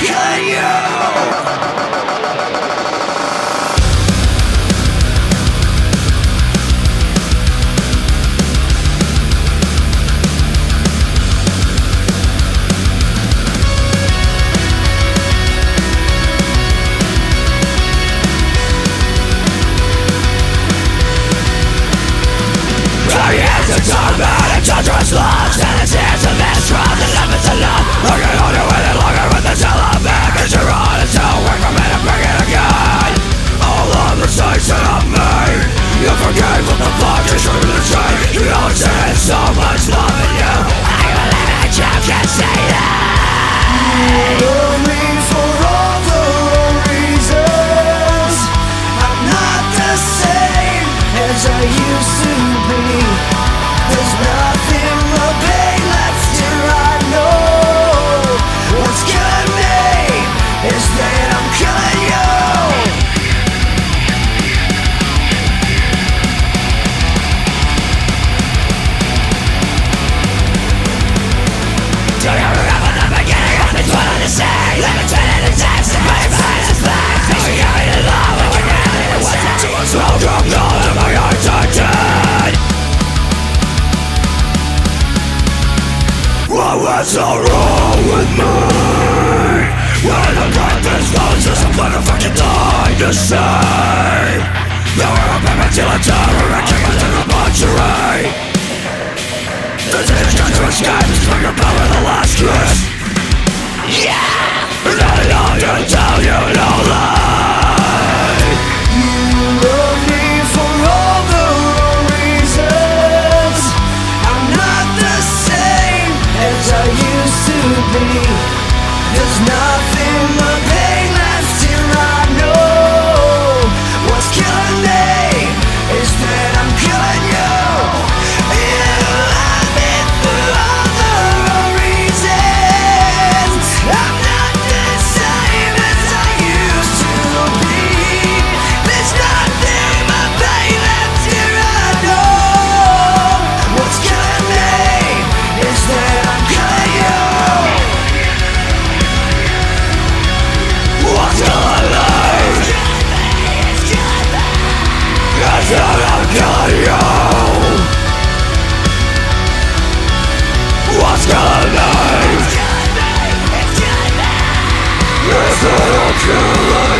killing you. Dangerous laws and the tears of man's trials and limits of love. Looking on you with it, looking with the television. Cause you're on it, so work from it and bring it again. All of the mistakes that I've made, you forgave what the fuck you should have tried. You know it's in so much love in you. I believe that you can say that. You love me for all the wrong reasons. I'm not the same as I used to be. There's nothing but pain left here, I know. What's killing me is that I'm killing you. Do you remember the beginning of me dwelling to say? Let me turn into dance and my mind is black. So you got me to love and you got me to what's it? So drunk, all of my heart's are dead. What's so wrong with me? When I'm not this close, there's a motherfucking thing to say. You're a baby till I'm terrorizing into the butchery. This is just to escape, it's like your power the last kiss. Yeah! And I love you until you know that. You love me for all the wrong reasons. I'm not the same as I used to be. There's nothing but pain left here, I know. What's killing me is that I'm killing you. You love me for all the wrong reasons. I'm not the same as I used to be. There's nothing but pain left here, I know. What's killing me is that I'm killing you. What's killing me? Is that I'm killing you. What's killing me? Is that I'm killing you.